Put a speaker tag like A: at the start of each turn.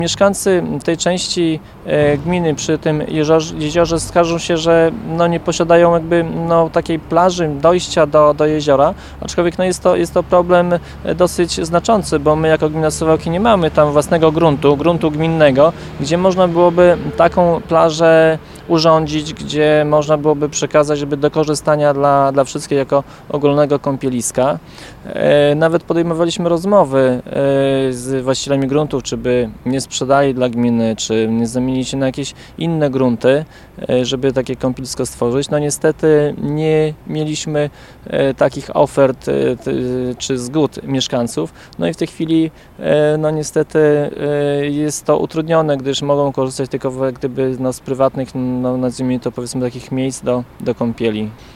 A: Mieszkańcy tej części gminy przy tym jeziorze skarżą się, że nie posiadają takiej plaży, dojścia do jeziora, aczkolwiek jest to problem dosyć znaczący, bo my jako gmina Suwałki nie mamy tam własnego gruntu gminnego, gdzie można byłoby taką plażę urządzić, gdzie można byłoby przekazać do korzystania dla wszystkich jako ogólnego kąpieliska. Nawet podejmowaliśmy rozmowy z właścicielami gruntów, czy by nie sprzedali dla gminy, czy nie zamienić się na jakieś inne grunty, żeby takie kąpielisko stworzyć. Niestety nie mieliśmy takich ofert czy zgód mieszkańców. I w tej chwili niestety jest to utrudnione, gdyż mogą korzystać tylko z prywatnych, nazwijmy to powiedzmy takich miejsc do kąpieli.